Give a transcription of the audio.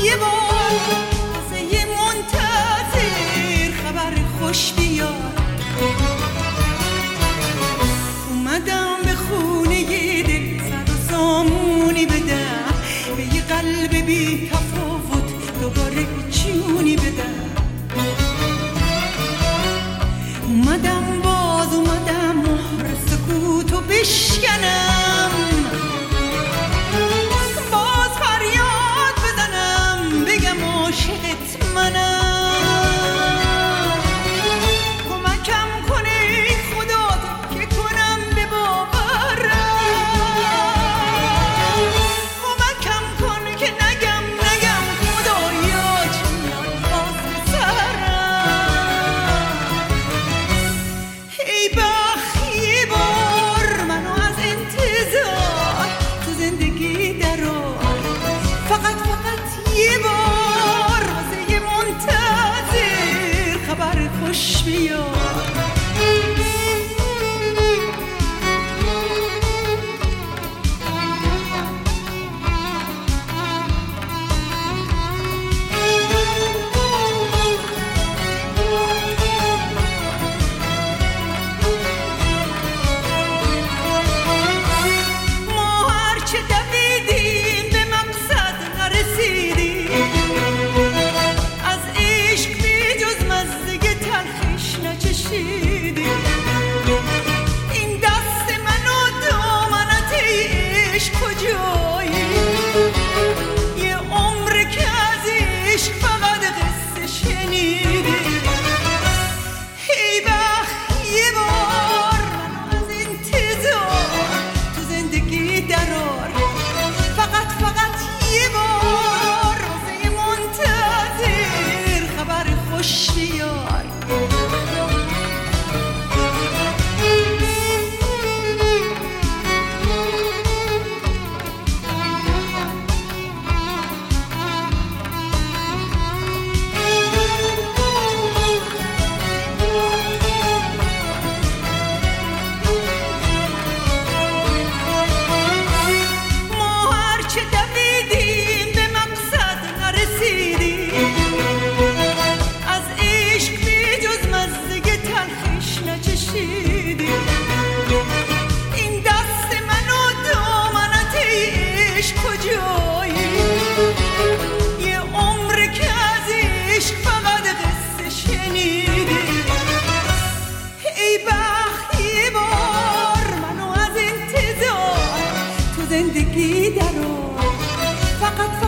یه بار واسه یه منتظر خبر خوش بیار. اومدم به خونه یه دل سر و سامونی بدم، به یه قلب بی تفاوت دوباره جونی بدم. اومدم مهر سکوتو بشکنم، باز فریاد بزنم بگم عاشقت منم. کمکم کنه خدا که کنم به باورم، کمکم کن که نگم خدایا جونم باز به سرم. ای بخت یه بار منو از انتظار تو زندگی درار، فقط یه بار واسه یه منتظر خبر خوش بیار. این دست من و دامنت عشق کجایی؟ یه عمر که از عشق فقط قصه شنیدی. ای بخت یه بار منو از انتظار تو زندگی درار، فقط یه بار واسه یه منتظر خبر خوش بیار. این دست من و دامنت عشق کجایی؟ یه عمر که از عشق فقط قصه شنیدی. ای بخت یه بار منو از انتظار تو زندگی درار، فقط